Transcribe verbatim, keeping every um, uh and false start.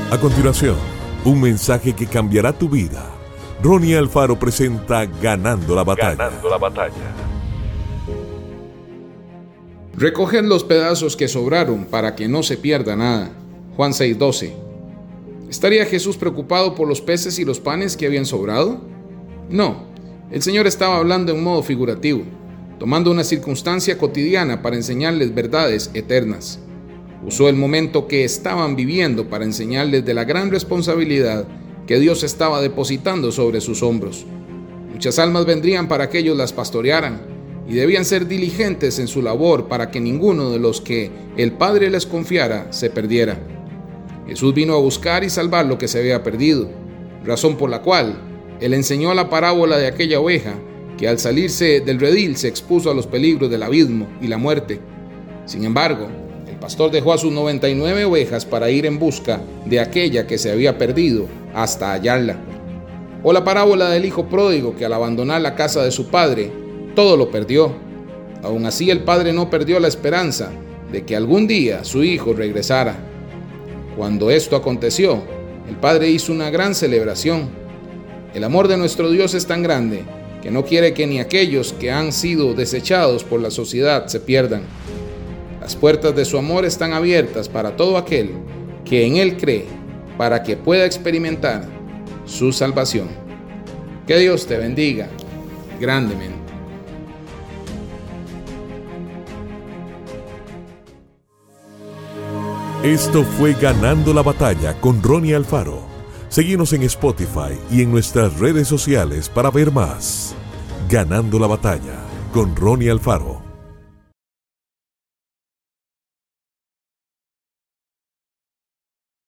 A continuación, un mensaje que cambiará tu vida. Ronnie Alfaro presenta Ganando la Batalla. Ganando la Batalla. Recoged los pedazos que sobraron para que no se pierda nada. Juan seis doce. ¿Estaría Jesús preocupado por los peces y los panes que habían sobrado? No, el Señor estaba hablando en modo figurativo, tomando una circunstancia cotidiana para enseñarles verdades eternas. Usó el momento que estaban viviendo para enseñarles de la gran responsabilidad que Dios estaba depositando sobre sus hombros. Muchas almas vendrían para que ellos las pastorearan y debían ser diligentes en su labor para que ninguno de los que el Padre les confiara se perdiera. Jesús vino a buscar y salvar lo que se había perdido, razón por la cual Él enseñó la parábola de aquella oveja que al salirse del redil se expuso a los peligros del abismo y la muerte. Sin embargo, el pastor dejó a sus noventa y nueve ovejas para ir en busca de aquella que se había perdido hasta hallarla. O la parábola del hijo pródigo que al abandonar la casa de su padre, todo lo perdió. Aún así, el padre no perdió la esperanza de que algún día su hijo regresara. Cuando esto aconteció, el padre hizo una gran celebración. El amor de nuestro Dios es tan grande que no quiere que ni aquellos que han sido desechados por la sociedad se pierdan. Las puertas de su amor están abiertas para todo aquel que en Él cree, para que pueda experimentar su salvación. Que Dios te bendiga grandemente. Esto fue Ganando la Batalla con Ronnie Alfaro. Síguenos en Spotify y en nuestras redes sociales para ver más. Ganando la Batalla con Ronnie Alfaro.